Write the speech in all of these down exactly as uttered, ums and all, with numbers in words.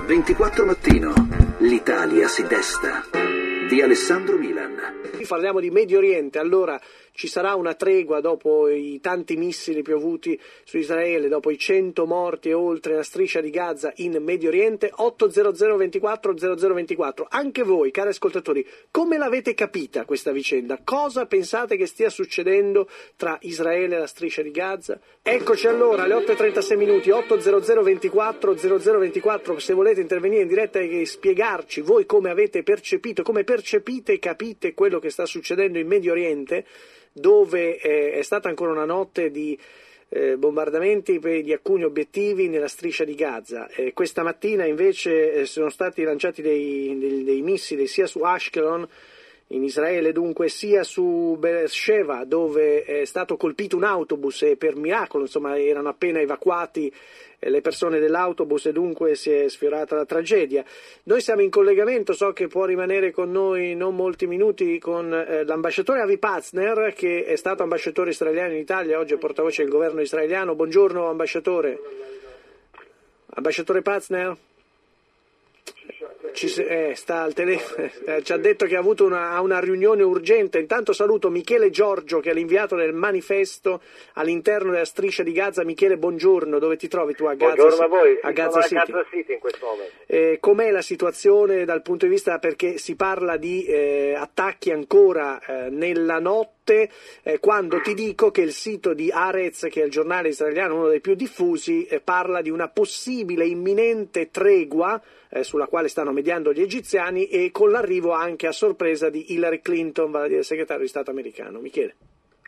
ventiquattro mattino, l'Italia si desta, di Alessandro Milan. Parliamo di Medio Oriente, allora ci sarà una tregua dopo i tanti missili piovuti su Israele, dopo i cento morti e oltre la striscia di Gaza in Medio Oriente. Otto zero zero ventiquattro zero zero ventiquattro. Anche voi, cari ascoltatori, come l'avete capita questa vicenda? Cosa pensate che stia succedendo tra Israele e la striscia di Gaza? Eccoci allora alle otto e trentasei minuti, otto zero zero ventiquattro zero zero ventiquattro, se volete intervenire in diretta e spiegarci voi come avete percepito, come percepite e capite quello che sta succedendo in Medio Oriente, dove eh, è stata ancora una notte di eh, bombardamenti per di alcuni obiettivi nella striscia di Gaza. Eh, questa mattina invece eh, sono stati lanciati dei, dei, dei missili sia su Ashkelon, in Israele dunque, sia su Beersheva, dove è stato colpito un autobus e per miracolo insomma erano appena evacuati le persone dell'autobus e dunque si è sfiorata la tragedia. Noi siamo in collegamento, so che può rimanere con noi non molti minuti, con eh, l'ambasciatore Avi Pazner, che è stato ambasciatore israeliano in Italia, oggi è portavoce del governo israeliano. Buongiorno ambasciatore. Ambasciatore Pazner? Ci, eh, sta al telefono, eh, ci ha detto che ha avuto una, una riunione urgente. Intanto saluto Michele Giorgio, che è l'inviato del manifesto all'interno della striscia di Gaza. Michele, buongiorno, dove ti trovi tu a Gaza? Buongiorno a voi, a Gaza sono City. a Gaza City in questo momento. Eh, com'è la situazione dal punto di vista, perché si parla di eh, attacchi ancora eh, nella notte, eh, quando ti dico che il sito di Haaretz, che è il giornale israeliano, uno dei più diffusi, eh, parla di una possibile imminente tregua eh, sulla quale stanno mediando gli egiziani, e con l'arrivo anche a sorpresa di Hillary Clinton, vale a dire il segretario di Stato americano. Michele.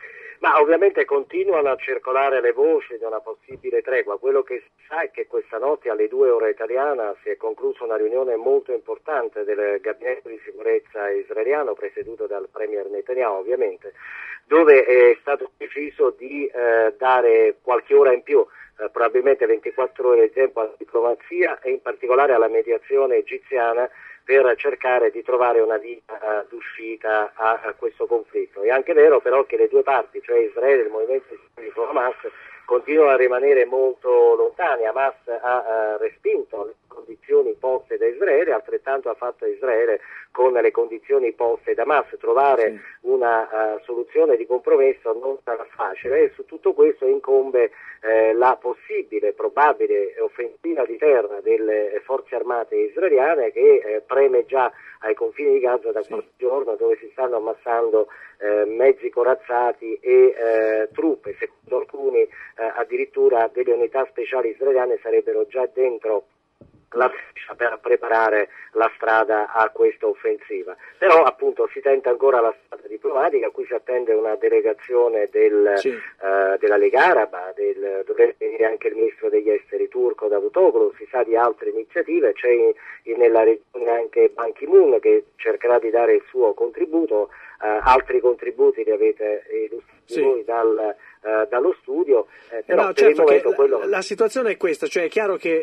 Ma ovviamente continuano a circolare le voci di una possibile tregua. Quello che si sa è che questa notte alle due ora italiana si è conclusa una riunione molto importante del gabinetto di sicurezza israeliano, presieduto dal premier Netanyahu ovviamente, dove è stato deciso di eh, dare qualche ora in più, eh, probabilmente ventiquattro ore di tempo alla diplomazia e in particolare alla mediazione egiziana, per cercare di trovare una via uh, d'uscita a, a questo conflitto. È anche vero però che le due parti, cioè Israele e il movimento islamico Hamas, continuano a rimanere molto lontani. Hamas ha uh, respinto le condizioni poste da Israele, altrettanto ha fatto Israele con le condizioni poste da Hamas. Trovare sì. una uh, soluzione di compromesso non sarà facile, e su tutto questo incombe eh, la possibile, probabile offensiva di terra delle forze armate israeliane, che eh, preme già ai confini di Gaza da qualche sì. giorno, dove si stanno ammassando eh, mezzi corazzati e eh, truppe. Secondo alcuni eh, addirittura delle unità speciali israeliane sarebbero già dentro la striscia per preparare la strada a questa offensiva. Però appunto si tenta ancora la strada diplomatica, a cui si attende una delegazione del, sì. uh, della Lega Araba, del, dovrebbe venire anche il ministro degli esteri turco Davutoglu, si sa di altre iniziative, c'è in, in, nella regione anche Ban Ki-moon che cercherà di dare il suo contributo, uh, altri contributi li avete illustrati sì. voi dal Uh, dallo studio, eh, però no, per certo il momento che quello... la, la situazione è questa, cioè è chiaro che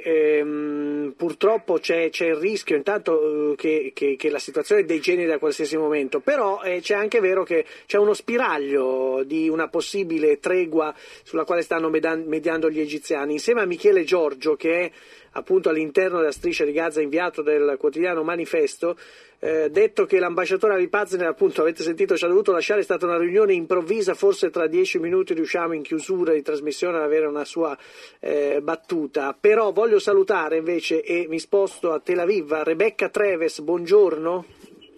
ehm, purtroppo c'è, c'è il rischio intanto uh, che, che, che la situazione degeneri da qualsiasi momento, però eh, c'è anche vero che c'è uno spiraglio di una possibile tregua sulla quale stanno medan- mediando gli egiziani. Insieme a Michele Giorgio, che è appunto all'interno della striscia di Gaza, inviato del quotidiano Manifesto, eh, detto che l'ambasciatore Avi Pazner, appunto avete sentito, ci ha dovuto lasciare, è stata una riunione improvvisa, forse tra dieci minuti riusciamo in chiusura di trasmissione ad avere una sua eh, battuta. Però voglio salutare invece, e mi sposto a Tel Aviv, Rebecca Treves. Buongiorno.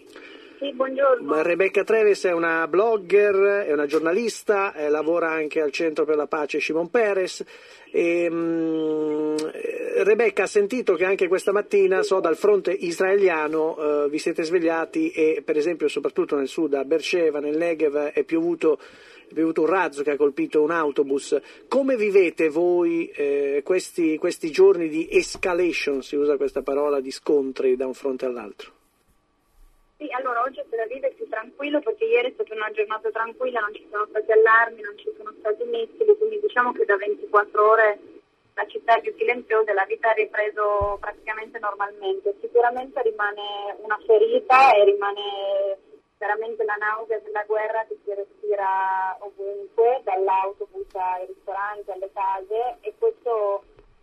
Sì, buongiorno. Rebecca Treves è una blogger, è una giornalista, eh, lavora anche al Centro per la Pace Shimon Peres. E, um, Rebecca ha sentito che anche questa mattina, so dal fronte israeliano, eh, vi siete svegliati e per esempio soprattutto nel sud, a Beersheva, nel Negev, è piovuto, è piovuto un razzo che ha colpito un autobus. Come vivete voi eh, questi, questi giorni di escalation, si usa questa parola, di scontri da un fronte all'altro? Sì, allora oggi a Tel Aviv è più tranquillo perché ieri è stata una giornata tranquilla, non ci sono stati allarmi, non ci sono stati missili, quindi diciamo che da ventiquattro ore la città è più silenziosa e la vita ha ripreso praticamente normalmente. Sicuramente rimane una ferita e rimane veramente la nausea della guerra che si respira ovunque, dall'autobus ai ristoranti, alle case, e questo sia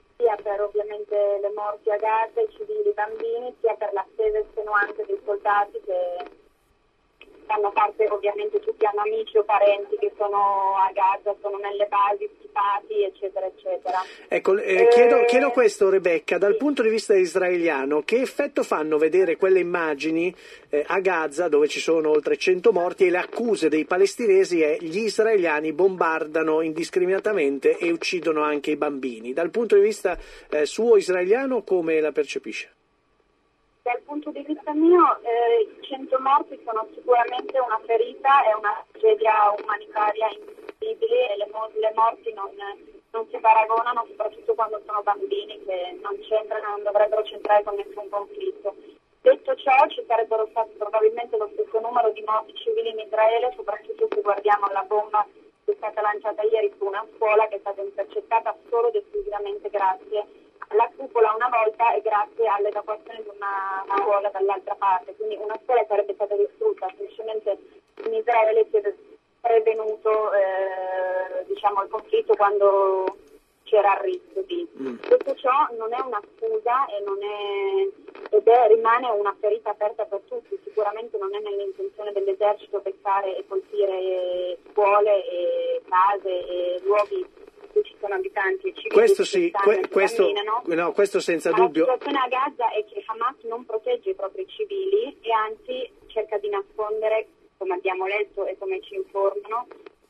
per ovviamente le morti a Gaza, i civili, i bambini, sia per l'attesa estenuante dei soldati che fanno parte, ovviamente tutti hanno amici o parenti che sono a Gaza, sono nelle basi schipati, eccetera, eccetera. Ecco, eh, eh, chiedo, chiedo questo, Rebecca, dal sì. punto di vista israeliano, che effetto fanno vedere quelle immagini eh, a Gaza, dove ci sono oltre cento morti, e le accuse dei palestinesi è gli israeliani bombardano indiscriminatamente e uccidono anche i bambini. Dal punto di vista eh, suo israeliano, come la percepisce? Dal punto di vista mio, eh, i cento morti sono sicuramente una ferita e una tragedia umanitaria indescrivibile, e le, mo- le morti non, non si paragonano, soprattutto quando sono bambini che non c'entrano, non dovrebbero c'entrare con nessun conflitto. Detto ciò, ci sarebbero stati probabilmente lo stesso numero di morti civili in Israele, soprattutto se guardiamo alla bomba che è stata lanciata ieri su una scuola, che è stata intercettata solo ed esclusivamente grazie alla cupola una volta e grazie all'evacuazione di una scuola dall'altra parte. Quindi una scuola sarebbe stata distrutta, semplicemente in Israele si è prevenuto eh, diciamo, il conflitto quando c'era il rischio di. Mm. Tutto ciò non è una scusa e non è, ed è, rimane una ferita aperta per tutti. Sicuramente non è nell'intenzione dell'esercito beccare e colpire scuole e case e luoghi ci sono abitanti e civili. Questo sì, que- che questo, no, questo senza Ma dubbio. La situazione a Gaza è che Hamas non protegge i propri civili e anzi cerca di nascondere, come abbiamo letto e come ci informano,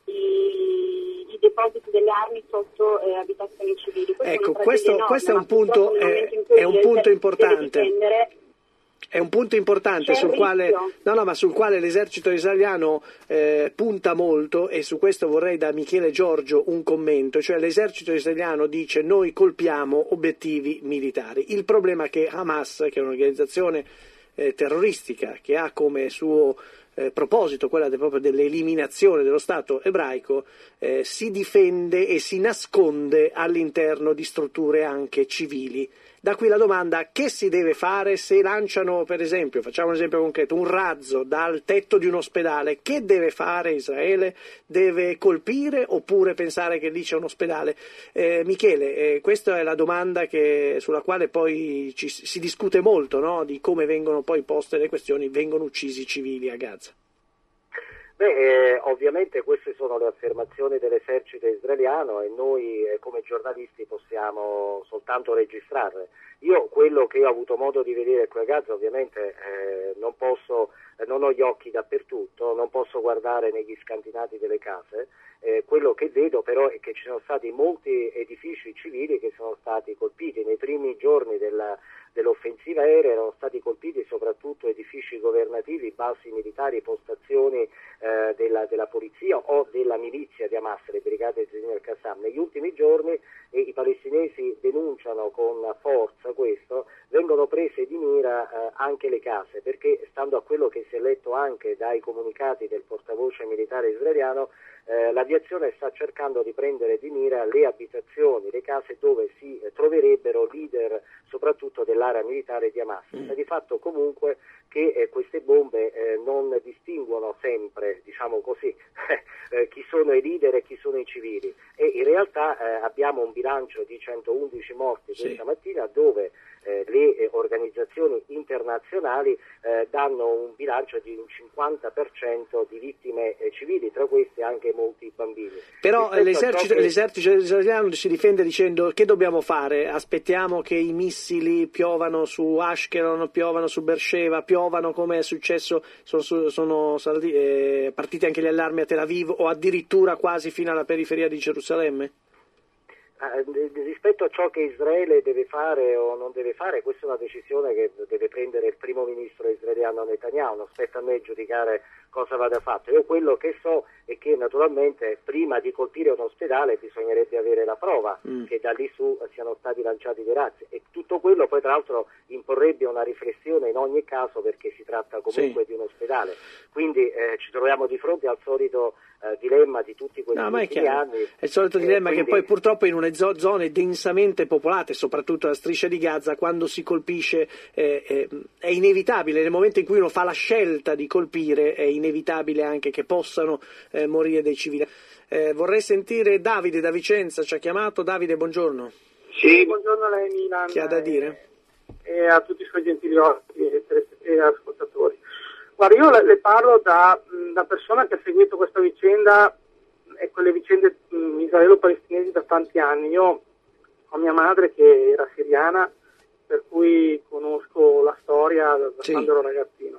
i, i depositi delle armi sotto eh, abitazioni civili. Questo ecco, è questo, enorme, questo è un punto, è, è un punto importante. È un punto importante sul quale, no, no, ma sul quale l'esercito israeliano eh, punta molto, e su questo vorrei da Michele Giorgio un commento. Cioè l'esercito israeliano dice: noi colpiamo obiettivi militari. Il problema è che Hamas, che è un'organizzazione eh, terroristica che ha come suo eh, proposito quella de, proprio dell'eliminazione dello Stato ebraico, eh, si difende e si nasconde all'interno di strutture anche civili. Da qui la domanda: che si deve fare se lanciano, per esempio, facciamo un esempio concreto, un razzo dal tetto di un ospedale? Che deve fare Israele? Deve colpire oppure pensare che lì c'è un ospedale? Eh, Michele, eh, questa è la domanda che, sulla quale poi ci, si discute molto, no? Di come vengono poi poste le questioni. Vengono uccisi i civili a Gaza. Beh, eh, ovviamente queste sono le affermazioni dell'esercito israeliano e noi eh, come giornalisti possiamo soltanto registrarle. Io quello che ho avuto modo di vedere qui a Gaza, ovviamente eh, non posso, eh, non ho gli occhi dappertutto, non posso guardare negli scantinati delle case. Eh, quello che vedo però è che ci sono stati molti edifici civili che sono stati colpiti. Nei primi giorni della, dell'offensiva aerea erano stati colpiti soprattutto edifici governativi, basi militari, postazioni eh, della, della polizia o della milizia di Hamas, le brigate Zedin al-Qassam. Negli ultimi giorni eh, i palestinesi denunciano con forza questo, vengono prese di mira eh, anche le case, perché stando a quello che si è letto anche dai comunicati del portavoce militare israeliano, Eh, l'aviazione sta cercando di prendere di mira le abitazioni, le case dove si eh, troverebbero leader soprattutto dell'area militare di Hamas. Mm. Di fatto comunque che eh, queste bombe eh, non distinguono sempre, diciamo così, eh, chi sono i leader e chi sono i civili, e in realtà eh, abbiamo un bilancio di centoundici morti questa sì. mattina, dove eh, le eh, organizzazioni internazionali eh, danno un bilancio di un cinquanta per cento di vittime eh, civili, tra queste anche molti bambini. Però l'esercito, che... l'esercito israeliano si difende dicendo: che dobbiamo fare? Aspettiamo che i missili piovano su Ashkelon, piovano su Beersheba, piovano come è successo, sono, sono salti, eh, partiti anche gli allarmi a Tel Aviv o addirittura quasi fino alla periferia di Gerusalemme? Eh, rispetto a ciò che Israele deve fare o non deve fare, questa è una decisione che deve prendere il primo ministro israeliano Netanyahu, non spetta a me giudicare cosa vada fatto. Io quello che so è che naturalmente prima di colpire un ospedale bisognerebbe avere la prova mm. che da lì su siano stati lanciati dei razzi, e tutto quello poi tra l'altro imporrebbe una riflessione in ogni caso, perché si tratta comunque sì. di un ospedale, quindi eh, ci troviamo di fronte al solito eh, dilemma di tutti questi no, anni. È il solito dilemma eh, quindi... che poi purtroppo in una zo- zone densamente popolate, soprattutto la striscia di Gaza, quando si colpisce eh, eh, è inevitabile, nel momento in cui uno fa la scelta di colpire è inevitabile anche che possano eh, morire dei civili. Eh, vorrei sentire Davide da Vicenza, ci ha chiamato. Davide, buongiorno. Sì, buongiorno a lei Milan. Chi ha da dire? E, e a tutti i suoi gentili ospiti e, e ascoltatori. Guarda, io le, le parlo da, da persona che ha seguito questa vicenda e quelle vicende mh, israelo-palestinesi da tanti anni. Io ho mia madre che era siriana, per cui conosco la storia da sì. quando ero ragazzino.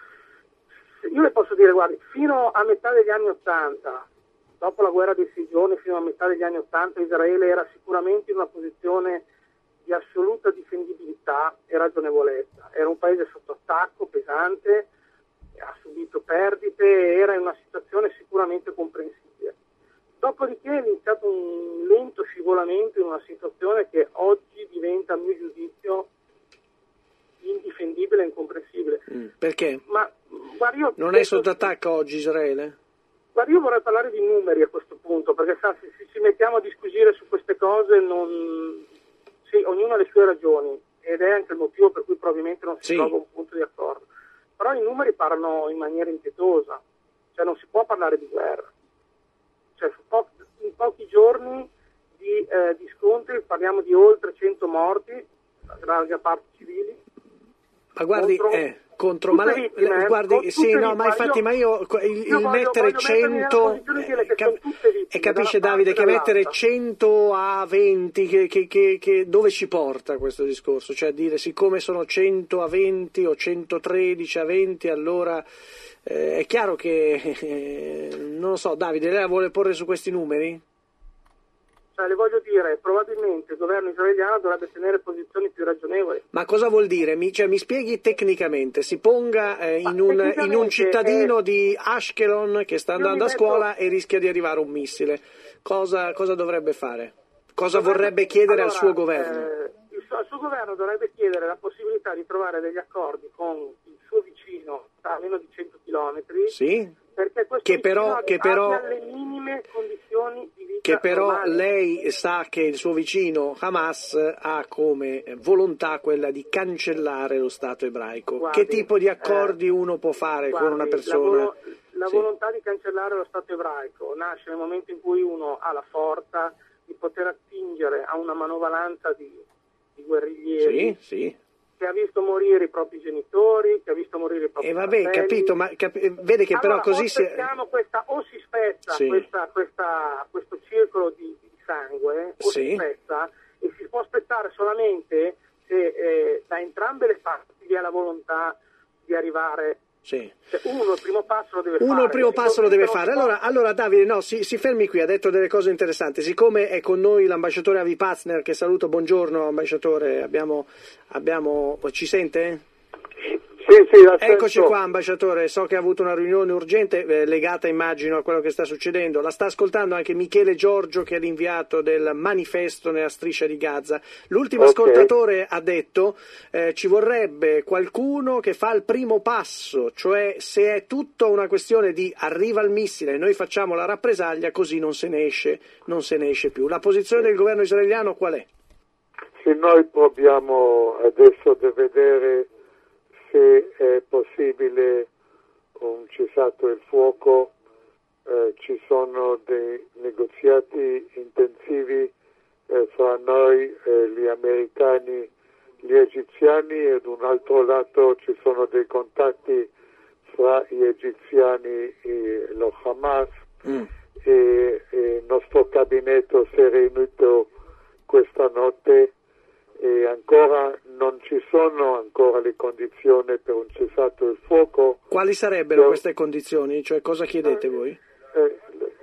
Io le posso dire, guardi, fino a metà degli anni Ottanta, dopo la guerra dei sei giorni, fino a metà degli anni Ottanta, Israele era sicuramente in una posizione di assoluta difendibilità e ragionevolezza. Era un paese sotto attacco pesante, ha subito perdite e era in una situazione sicuramente comprensibile. Dopodiché è iniziato un lento scivolamento in una situazione che oggi diventa, a mio giudizio, indifendibile e incomprensibile. Mm, perché? Ma, guarda, io non è sotto attacco oggi Israele? Guarda, io vorrei parlare di numeri a questo punto, perché sa, se ci mettiamo a disquisire su queste cose, non... sì, ognuno ha le sue ragioni, ed è anche il motivo per cui probabilmente non si sì. trova un punto di accordo. Però i numeri parlano in maniera impietosa, cioè non si può parlare di guerra. Cioè, su po- in pochi giorni di, eh, di scontri parliamo di oltre cento morti, la larga parte civili. Ma guardi, contro, eh, contro ma le, vittime, le, guardi, sì, no, vittime, ma infatti, io, ma io il, il voglio, mettere voglio cento eh, cap- e capisce Davide che mettere cento a venti che, che, che, che dove ci porta questo discorso? Cioè dire siccome sono cento a venti o centotredici a venti, allora eh, è chiaro che eh, non lo so, Davide, lei la vuole porre su questi numeri? Cioè, le voglio dire, probabilmente il governo israeliano dovrebbe tenere posizioni più ragionevoli. Ma cosa vuol dire? Mi, cioè, mi spieghi tecnicamente, si ponga eh, in, un, in un cittadino eh, di Ashkelon che sta andando a metto... scuola e rischia di arrivare un missile. Cosa, cosa dovrebbe fare? Cosa governo... vorrebbe chiedere allora, al suo governo? Eh, il suo, al suo governo dovrebbe chiedere la possibilità di trovare degli accordi con il suo vicino a meno di cento chilometri. Sì. Perché questo che però, che però alle minime condizioni di vita che però normali. Lei sa che il suo vicino Hamas ha come volontà quella di cancellare lo Stato ebraico. Guardi, che tipo di accordi eh, uno può fare guardi, con una persona? La, volo- la sì. volontà di cancellare lo Stato ebraico nasce nel momento in cui uno ha la forza di poter attingere a una manovalanza di, di guerriglieri. Sì, sì. Che ha visto morire i propri genitori, che ha visto morire i propri fratelli. E eh vabbè, capito, ma cap- vede che allora, però così si... questa, o si spezza sì. questa, questa, questo circolo di, di sangue, o sì. si spezza, e si può spezzare solamente se eh, da entrambe le parti vi è la volontà di arrivare. Sì. Cioè, uno il primo passo lo deve uno fare. Uno il primo passo lo deve fare. Allora, allora Davide, no, si, si fermi qui, ha detto delle cose interessanti. Siccome è con noi l'ambasciatore Avi Pazner, che saluto, buongiorno ambasciatore, abbiamo, abbiamo ci sente? Sì, sì, eccoci qua ambasciatore, so che ha avuto una riunione urgente eh, legata immagino a quello che sta succedendo, la sta ascoltando anche Michele Giorgio che è l'inviato del manifesto nella striscia di Gaza. L'ultimo okay. ascoltatore ha detto eh, ci vorrebbe qualcuno che fa il primo passo, cioè se è tutto una questione di arriva il missile e noi facciamo la rappresaglia, così non se ne esce, non se ne esce più. La posizione del governo israeliano qual è? Sì, noi proviamo adesso di vedere se è possibile un cessato il fuoco, eh, ci sono dei negoziati intensivi eh, fra noi, eh, gli americani, gli egiziani, e ad un altro lato ci sono dei contatti fra gli egiziani e lo Hamas mm. e, e il nostro gabinetto si è riunito questa notte e ancora non ci sono ancora le condizioni per un cessato il fuoco. Quali sarebbero per, queste condizioni? Cioè cosa chiedete eh, voi? Eh,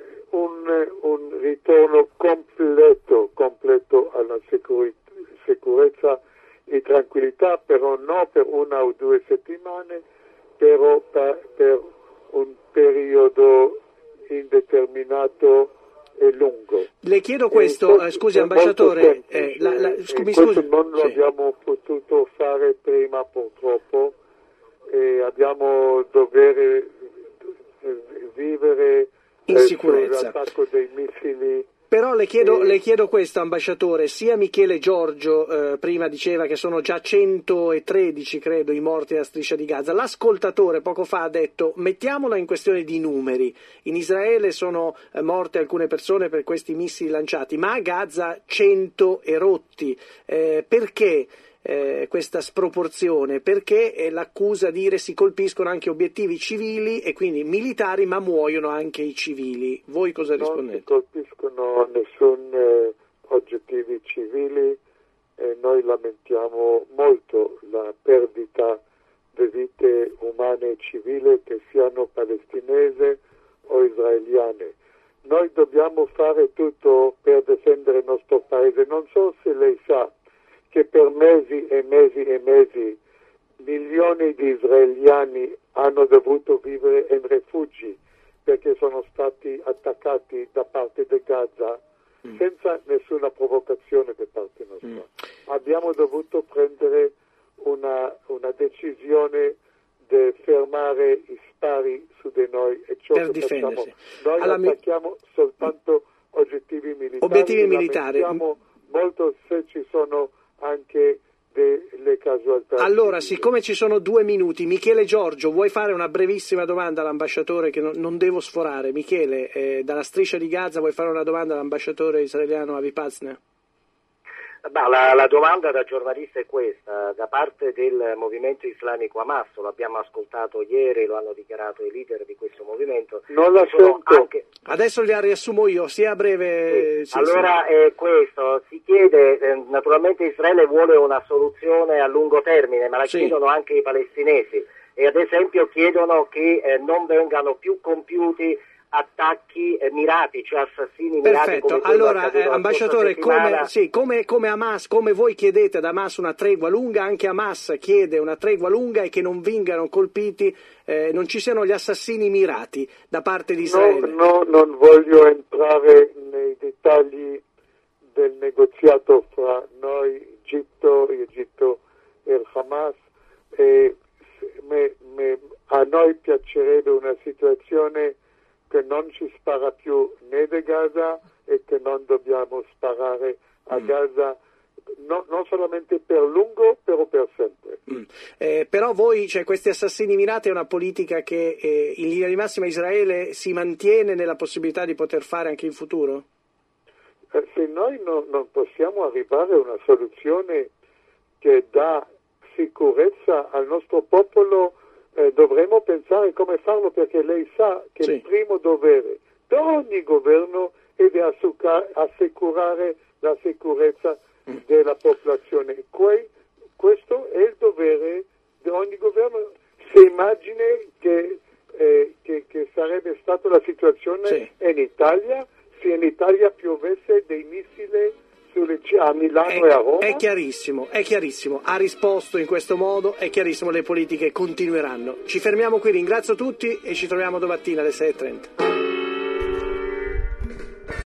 un, un ritorno completo, completo alla sicur- sicurezza e tranquillità, però non per una o due settimane, però per, per un periodo indeterminato e lungo. Le chiedo questo, eh, scusi ambasciatore, eh, la, la, scu- mi questo scusi. non lo sì. abbiamo potuto fare prima purtroppo, e abbiamo dovere vivere in eh, sicurezza. sull'attacco dei missili Però le chiedo, e... le chiedo questo, ambasciatore, sia Michele Giorgio eh, prima diceva che sono già centotredici, credo, i morti nella striscia di Gaza. L'ascoltatore poco fa ha detto mettiamola in questione di numeri. In Israele sono eh, morte alcune persone per questi missili lanciati, ma a Gaza cento erotti. Eh, perché? Eh, questa sproporzione, perché eh, l'accusa a dire si colpiscono anche obiettivi civili e quindi militari, ma muoiono anche i civili. Voi cosa rispondete? Non si colpiscono nessun eh, obiettivi civili e noi lamentiamo molto la perdita di vite umane civili, che siano palestinesi o israeliane. Noi dobbiamo fare tutto per difendere il nostro paese. Non so se lei sa che per mesi e mesi e mesi milioni di israeliani hanno dovuto vivere in rifugi perché sono stati attaccati da parte di Gaza mm. senza nessuna provocazione da parte nostra. Mm. Abbiamo dovuto prendere una, una decisione di fermare i spari su di noi e ciò per che difendersi. Facciamo. Noi Alla attacchiamo mi... soltanto obiettivi militari. Obiettivi militari. Molto se ci sono anche delle casualità. Allora, siccome ci sono due minuti, Michele Giorgio, vuoi fare una brevissima domanda all'ambasciatore, che non, non devo sforare? Michele, eh, dalla striscia di Gaza vuoi fare una domanda all'ambasciatore israeliano Avi Pazner? Bah, la, la domanda da giornalista è questa: da parte del movimento islamico Hamas, lo abbiamo ascoltato ieri, lo hanno dichiarato i leader di questo movimento. Non la sento. Anche... Adesso li riassumo io, sia a breve. Sì. Sì, allora sì. È questo, si chiede, eh, naturalmente Israele vuole una soluzione a lungo termine, ma la sì. chiedono anche i palestinesi, e ad esempio chiedono che eh, non vengano più compiuti attacchi eh, mirati, cioè assassini mirati. Perfetto, allora eh, ambasciatore, come, sì, come, come Hamas, come voi chiedete ad Hamas una tregua lunga, anche Hamas chiede una tregua lunga e che non vengano colpiti, eh, non ci siano gli assassini mirati da parte di Israele. No, no, non voglio entrare nei dettagli del negoziato fra noi, Egitto, Egitto e il Hamas, e me, me, a noi piacerebbe una situazione che non ci spara più né da Gaza e che non dobbiamo sparare a mm. Gaza, no, non solamente per lungo, però per sempre. Mm. Eh, però voi, cioè, questi assassini mirati è una politica che eh, in linea di massima Israele si mantiene nella possibilità di poter fare anche in futuro? Eh, se noi no, non possiamo arrivare a una soluzione che dà sicurezza al nostro popolo, Eh, dovremmo pensare come farlo, perché lei sa che sì. il primo dovere di ogni governo è di assicurare la sicurezza mm. della popolazione. Que- questo è il dovere di ogni governo. Si immagini che, eh, che, che sarebbe stata la situazione sì. in Italia, se in Italia piovesse dei missili a Milano è, e a Roma? È chiarissimo, è chiarissimo, ha risposto in questo modo, è chiarissimo, le politiche continueranno. Ci fermiamo qui, ringrazio tutti e ci troviamo domattina alle sei e trenta.